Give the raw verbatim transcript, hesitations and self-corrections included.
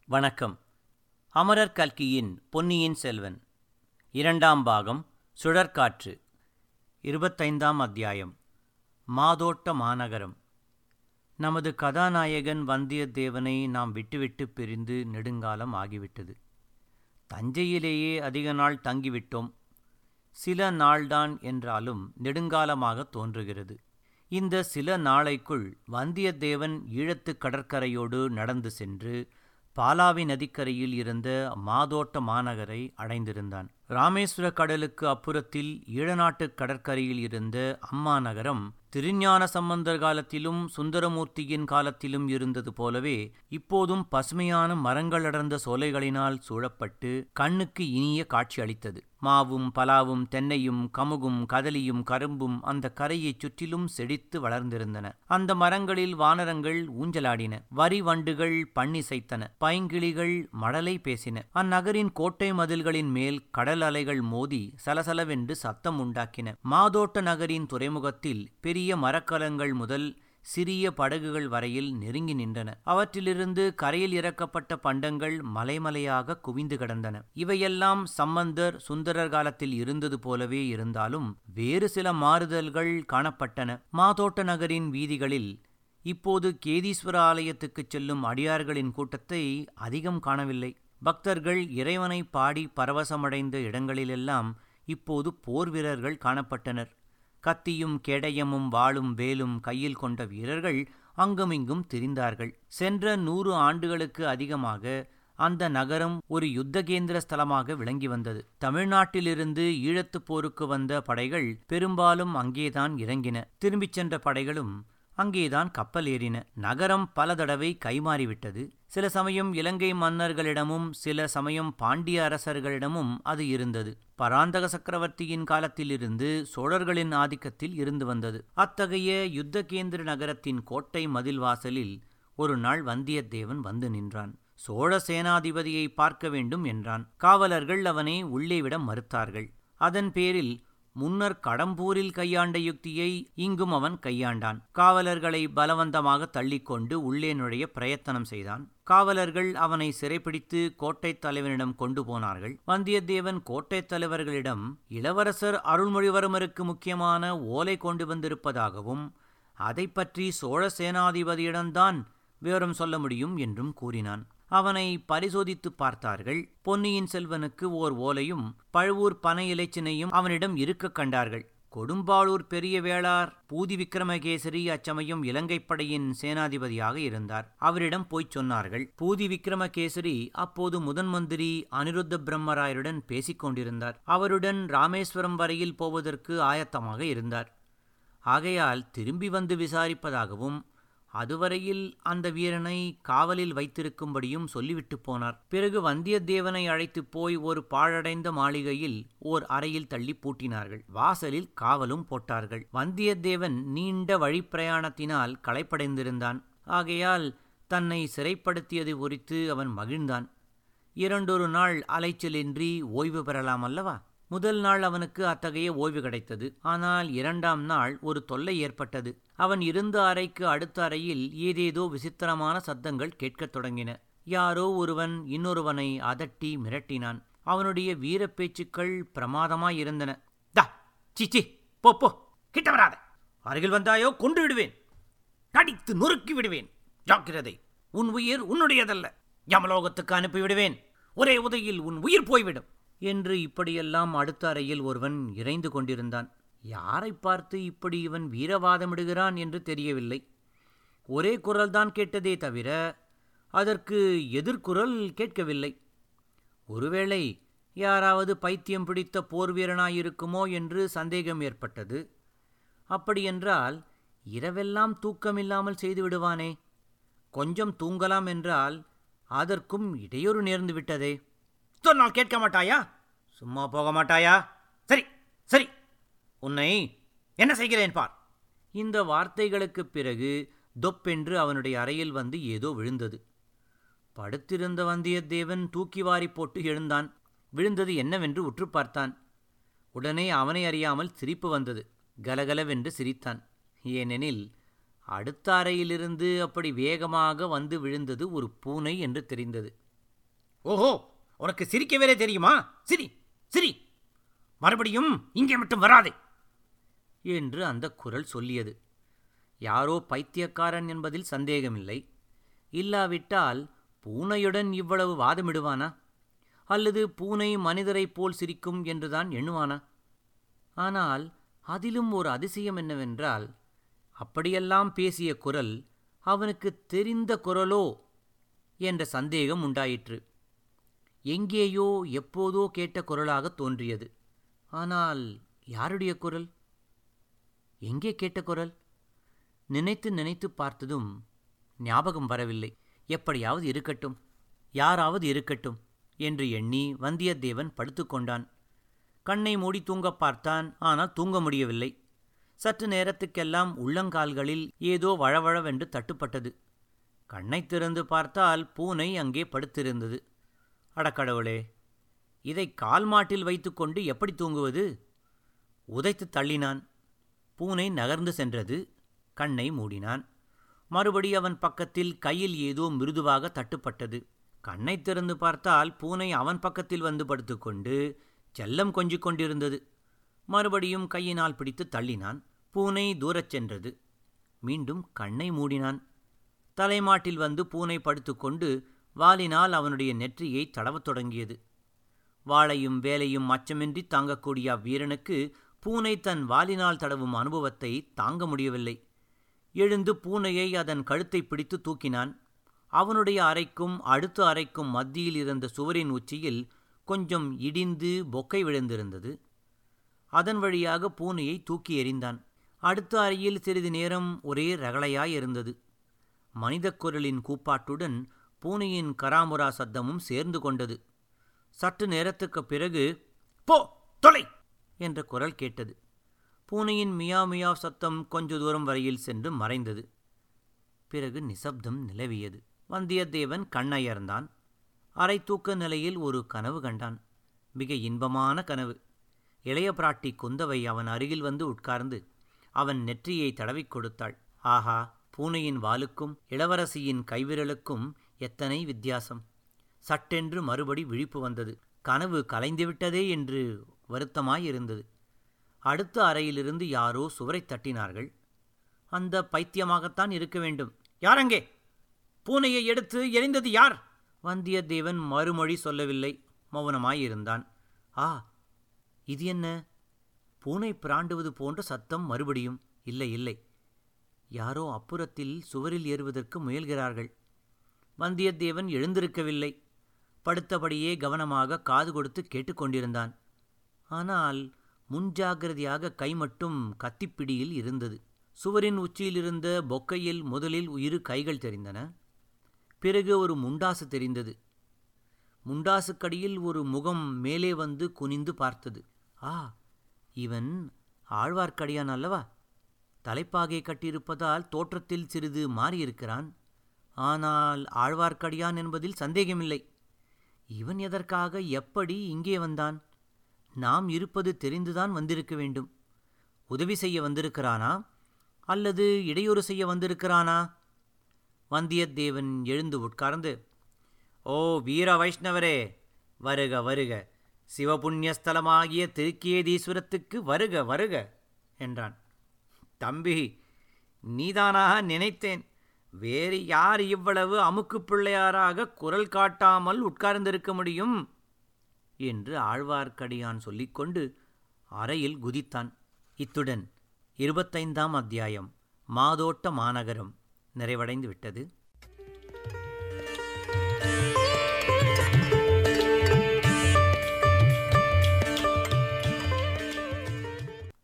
வணக்கம். அமரர் கல்கியின் பொன்னியின் செல்வன் இரண்டாம் பாகம் சுழற்காற்று. இருபத்தைந்தாம் அத்தியாயம். மாதோட்ட மாநகரம். நமது கதாநாயகன் வந்தியத்தேவனை நாம் விட்டுவிட்டு பிரிந்து நெடுங்காலம் ஆகிவிட்டது. தஞ்சையிலேயே அதிக நாள் தங்கிவிட்டோம். சில நாள்தான் என்றாலும் நெடுங்காலமாக தோன்றுகிறது. இந்த சில நாளைக்குள் வந்தியத்தேவன் ஈழத்து கடற்கரையோடு நடந்து சென்று பாலாவி நதிக்கரையில் இருந்த மாதோட்ட மாநகரை அடைந்திருந்தான். ராமேஸ்வர கடலுக்கு அப்புறத்தில் ஈழநாட்டு கடற்கரையில் இருந்த அம்மா நகரம் திருஞான சம்பந்தர் காலத்திலும் சுந்தரமூர்த்தியின் காலத்திலும் இருந்தது போலவே இப்போதும் பசுமையான மரங்கள் அடர்ந்த சோலைகளினால் சூழப்பட்டு கண்ணுக்கு இனிய காட்சி அளித்தது. மாவும் பலாவும் தென்னையும் கமுகும் கதலியும் கரும்பும் அந்த கரையைச் சுற்றிலும் செழித்து வளர்ந்திருந்தன. அந்த மரங்களில் வானரங்கள் ஊஞ்சலாடின, வரி வண்டுகள் பண்ணிசைத்தன, பைங்கிளிகள் மழலை பேசின. அந்நகரின் கோட்டை மதில்களின் மேல் கடல் அலைகள் மோதி சலசலவென்று சத்தம் உண்டாக்கின. மாதோட்ட நகரின் துறைமுகத்தில் பெரிய மரக்கலங்கள் முதல் சிறிய படகுகள் வரையில் நெருங்கி நின்றன. அவற்றிலிருந்து கரையில் இறக்கப்பட்ட பண்டங்கள் மலைமலையாக குவிந்து கிடந்தன. இவையெல்லாம் சம்பந்தர் சுந்தரர் காலத்தில் இருந்தது போலவே இருந்தாலும் வேறு சில மாறுதல்கள் காணப்பட்டன. மாதோட்ட நகரின் வீதிகளில் இப்போது கேதீஸ்வர ஆலயத்துக்குச் செல்லும் அடியார்களின் கூட்டத்தை அதிகம் காணவில்லை. பக்தர்கள் இறைவனை பாடி பரவசமடைந்த இடங்களிலெல்லாம் இப்போது போர் வீரர்கள் காணப்பட்டனர். கத்தியும் கேடயமும் வாளும் வேலும் கையில் கொண்ட வீரர்கள் அங்குமிங்கும் திரிந்தார்கள். சென்ற நூறு ஆண்டுகளுக்கு அதிகமாக அந்த நகரம் ஒரு யுத்தகேந்திர ஸ்தலமாக விளங்கி வந்தது. தமிழ்நாட்டிலிருந்து ஈழத்துப் போருக்கு வந்த படைகள் பெரும்பாலும் அங்கேதான் இறங்கின. திரும்பிச் சென்ற படைகளும் அங்கேதான் கப்பல் ஏறின. நகரம் பல தடவை கைமாறிவிட்டது. சில சமயம் இலங்கை மன்னர்களிடமும் சில சமயம் பாண்டிய அரசர்களிடமும் அது இருந்தது. பராந்தக சக்கரவர்த்தியின் காலத்திலிருந்து சோழர்களின் ஆதிக்கத்தில் இருந்து வந்தது. அத்தகைய யுத்த கேந்திர நகரத்தின் கோட்டை மதில் வாசலில் ஒரு நாள் வந்தியத்தேவன் வந்து நின்றான். சோழ சேனாதிபதியை பார்க்க வேண்டும் என்றான். காவலர்கள் அவனை உள்ளே விட மறுத்தார்கள். அதன் பேரில் முன்னர் கடம்பூரில் கையாண்ட யுக்தியை இங்கும் அவன் கையாண்டான். காவலர்களை பலவந்தமாக தள்ளிக்கொண்டு உள்ளே நுழைய பிரயத்தனம் செய்தான். காவலர்கள் அவனை சிறைப்பிடித்து கோட்டைத் தலைவனிடம் கொண்டு போனார்கள். வந்தியத்தேவன் கோட்டைத் தலைவர்களிடம் இளவரசர் அருள்மொழிவர்மருக்கு முக்கியமான ஓலை கொண்டு வந்திருப்பதாகவும் அதை பற்றி சோழ சேனாதிபதியிடம்தான் விவரம் சொல்ல முடியும் என்றும் கூறினான். அவனை பரிசோதித்து பார்த்தார்கள். பொன்னியின் செல்வனுக்கு ஓர் ஓலையும் பழுவூர் பனை இலைச்சினையும் அவனிடம் இருக்க கண்டார்கள். கொடும்பாளூர் பெரிய வேளார் பூதி விக்ரமகேசரி அச்சமயம் இலங்கைப் படையின் சேனாதிபதியாக இருந்தார். அவரிடம் போய்ச் சொன்னார்கள். பூதி விக்ரமகேசரி அப்போது முதன் மந்திரி அனிருத்த பிரம்மராயருடன் பேசிக் கொண்டிருந்தார். அவருடன் ராமேஸ்வரம் வரையில் போவதற்கு ஆயத்தமாக இருந்தார். ஆகையால் திரும்பி வந்து விசாரிப்பதாகவும் அதுவரையில் அந்த வீரனை காவலில் வைத்திருக்கும்படியும் சொல்லிவிட்டு போனார். பிறகு வந்தியத்தேவனை அழைத்து போய் ஒரு பாழடைந்த மாளிகையில் ஓர் அறையில் தள்ளி பூட்டினார்கள். வாசலில் காவலும் போட்டார்கள். வந்தியத்தேவன் நீண்ட வழிப்பிரயாணத்தினால் களைப்படைந்திருந்தான். ஆகையால் தன்னை சிறைப்படுத்தியது குறித்து அவன் மகிழ்ந்தான். இரண்டொரு நாள் அலைச்சலின்றி ஓய்வு பெறலாம் அல்லவா? முதல் நாள் அவனுக்கு அத்தகைய ஓய்வு கிடைத்தது. ஆனால் இரண்டாம் நாள் ஒரு தொல்லை ஏற்பட்டது. அவன் இருந்த அறைக்கு அடுத்த அறையில் ஏதேதோ விசித்திரமான சத்தங்கள் கேட்கத் தொடங்கின. யாரோ ஒருவன் இன்னொருவனை அதட்டி மிரட்டினான். அவனுடைய வீரப் பேச்சுக்கள் பிரமாதமாயிருந்தன. தா சிச்சி போ போ, கிட்ட வராத, அருகில் வந்தாயோ கொண்டு விடுவேன், கடித்து நொறுக்கி விடுவேன், ஜாக்கிரதை, உன் உயிர் உன்னுடையதல்ல, யமலோகத்துக்கு அனுப்பிவிடுவேன், ஒரே உதையில் உன் உயிர் போய்விடும் என்று இப்படியெல்லாம் அடுத்த அறையில் ஒருவன் இறைந்து கொண்டிருந்தான். யாரை பார்த்து இப்படி இவன் வீரவாதமிடுகிறான் என்று தெரியவில்லை. ஒரே குரல்தான் கேட்டதே தவிர அதற்கு எதிர்குரல் கேட்கவில்லை. ஒருவேளை யாராவது பைத்தியம் பிடித்த போர் வீரனாயிருக்குமோ என்று சந்தேகம் ஏற்பட்டது. அப்படியென்றால் இரவெல்லாம் தூக்கமில்லாமல் செய்து விடுவானே. கொஞ்சம் தூங்கலாம் என்றால் அதற்கும் இடையூறு நேர்ந்து விட்டதே. சொன்னால் கேட்க மாட்டாயா? சும்மா போக மாட்டாயா? சரி சரி, உன்னை என்ன செய்கிறேன் பார். இந்த வார்த்தைகளுக்குப் பிறகு தொப்பென்று அவனுடைய அறையில் வந்து ஏதோ விழுந்தது. படுத்திருந்த வந்தியத்தேவன் தூக்கி வாரி போட்டு எழுந்தான். விழுந்தது என்னவென்று உற்று பார்த்தான். உடனே அவனை அறியாமல் சிரிப்பு வந்தது. கலகலவென்று சிரித்தான். ஏனெனில் அடுத்த அறையிலிருந்து அப்படி வேகமாக வந்து விழுந்தது ஒரு பூனை என்று தெரிந்தது. ஓஹோ, உனக்கு சிரிக்க வேறே தெரியுமா? சிரி சிரி, மறுபடியும் இங்கே மட்டும் வராதே என்று அந்த குரல் சொல்லியது. யாரோ பைத்தியக்காரன் என்பதில் சந்தேகமில்லை. இல்லாவிட்டால் பூனையுடன் இவ்வளவு வாதமிடுவானா? அல்லது பூனை மனிதரைப் போல் சிரிக்கும் என்றுதான் எண்ணுவானா? ஆனால் அதிலும் ஒரு அதிசயம் என்னவென்றால், அப்படியெல்லாம் பேசிய குரல் அவனுக்கு தெரிந்த குரலோ என்ற சந்தேகம் உண்டாயிற்று. எங்கேயோ எப்போதோ கேட்ட குரலாக தோன்றியது. ஆனால் யாருடைய குரல்? எங்கே கேட்ட குரல்? நினைத்து நினைத்து பார்த்ததும் ஞாபகம் வரவில்லை. எப்படியாவது இருக்கட்டும், யாராவது இருக்கட்டும் என்று எண்ணி வந்தியத்தேவன் படுத்துக்கொண்டான். கண்ணை மூடி தூங்க பார்த்தான். ஆனால் தூங்க முடியவில்லை. சற்று நேரத்துக்கெல்லாம் உள்ளங்கால்களில் ஏதோ வழவழவென்று தட்டுப்பட்டது. கண்ணை திறந்து பார்த்தால் பூனை அங்கே படுத்திருந்தது. அடக்கடவுளே, இதை கால் மாட்டில் வைத்துக்கொண்டு எப்படி தூங்குவது? உதைத்து தள்ளினான். பூனை நகர்ந்து சென்றது. கண்ணை மூடினான். மறுபடி அவன் பக்கத்தில் கையில் ஏதோ மிருதுவாக தட்டுப்பட்டது. கண்ணை திறந்து பார்த்தால் பூனை அவன் பக்கத்தில் வந்து படுத்துக்கொண்டு செல்லம் கொஞ்சிக் கொண்டிருந்தது. மறுபடியும் கையினால் பிடித்து தள்ளினான். பூனை தூரச் சென்றது. மீண்டும் கண்ணை மூடினான். தலைமாட்டில் வந்து பூனை படுத்துக்கொண்டு வாலினால் அவனுடைய நெற்றியை தடவத் தொடங்கியது. வாளையும் வேலையும் அச்சமின்றி தாங்கக்கூடிய அவ்வீரனுக்கு பூனை தன் வாலினால் தடவும் அனுபவத்தை தாங்க முடியவில்லை. எழுந்து பூனையை அதன் கழுத்தை பிடித்து தூக்கினான். அவனுடைய அறைக்கும் அடுத்த அறைக்கும் மத்தியில் இருந்த சுவரின் உச்சியில் கொஞ்சம் இடிந்து பொக்கை விழுந்திருந்தது. அதன் வழியாக பூனையை தூக்கி எறிந்தான். அடுத்த அறையில் சிறிது நேரம் ஒரே ரகளையாயிருந்தது. மனிதக் குரலின் கூப்பாட்டுடன் பூனையின் கராமுரா சத்தமும் சேர்ந்து கொண்டது. சற்று நேரத்துக்குப் பிறகு போ தொலை என்ற குரல் கேட்டது. பூனையின் மியா மியா சத்தம் கொஞ்ச தூரம் வரையில் சென்று மறைந்தது. பிறகு நிசப்தம் நிலவியது. வந்தியத்தேவன் கண்ணயர்ந்தான். அரை தூக்க நிலையில் ஒரு கனவு கண்டான். மிக இன்பமான கனவு. இளைய பிராட்டி குந்தவை அவன் அருகில் வந்து உட்கார்ந்து அவன் நெற்றியை தடவிக் கொடுத்தாள். ஆஹா, பூனையின் வாலுக்கும் இளவரசியின் கைவிரலுக்கும் எத்தனை வித்தியாசம்! சட்டென்று மறுபடி விழிப்பு வந்தது. கனவு கலைந்துவிட்டதே என்று வருத்தமாயிருந்தது. அடுத்த அறையிலிருந்து யாரோ சுவரை தட்டினார்கள். அந்த பைத்தியமாகத்தான் இருக்க வேண்டும். யாரங்கே? பூனையை எடுத்து எறிந்தது யார்? வந்தியத்தேவன் மறுமொழி சொல்லவில்லை. மௌனமாயிருந்தான். ஆ, இது என்ன? பூனை பிராண்டுவது போன்ற சத்தம் மறுபடியும். இல்லை இல்லை, யாரோ அப்புறத்தில் சுவரில் ஏறுவதற்கு முயல்கிறார்கள். வந்தியத்தேவன் எழுந்திருக்கவில்லை. படுத்தபடியே கவனமாக காது கொடுத்து கேட்டுக்கொண்டிருந்தான். ஆனால் முன்ஜாகிரதையாக கை மட்டும் கத்திப்பிடியில் இருந்தது. சுவரின் உச்சியிலிருந்த பொக்கையில் முதலில் இரு கைகள் தெரிந்தன. பிறகு ஒரு முண்டாசு தெரிந்தது. முண்டாசுக்கடியில் ஒரு முகம் மேலே வந்து குனிந்து பார்த்தது. ஆ, இவன் ஆழ்வார்க்கடியான் அல்லவா? தலைப்பாகை கட்டியிருப்பதால் தோற்றத்தில் சிறிது மாறியிருக்கிறான். ஆனால் ஆழ்வார்க்கடியான் என்பதில் சந்தேகமில்லை. இவன் எதற்காக எப்படி இங்கே வந்தான்? நாம் இருப்பது தெரிந்துதான் வந்திருக்க வேண்டும். உதவி செய்ய வந்திருக்கிறானா அல்லது இடையூறு செய்ய வந்திருக்கிறானா? வந்தியத்தேவன் எழுந்து உட்கார்ந்து, ஓ வீர வைஷ்ணவரே, வருக வருக, சிவபுண்ணியஸ்தலமாகிய திருக்கேதீஸ்வரத்துக்கு வருக வருக என்றான். தம்பி, நீதானாக நினைத்தேன். வேறு யார் இவ்வளவு அமுக்கு பிள்ளையாராக குரல் காட்டாமல் உட்கார்ந்திருக்க முடியும் என்று ஆழ்வார்க்கடியான் சொல்லிக்கொண்டு அறையில் குதித்தான். இத்துடன் இருபத்தைந்தாம் அத்தியாயம் மாதோட்ட மாநகரம் நிறைவடைந்து விட்டது.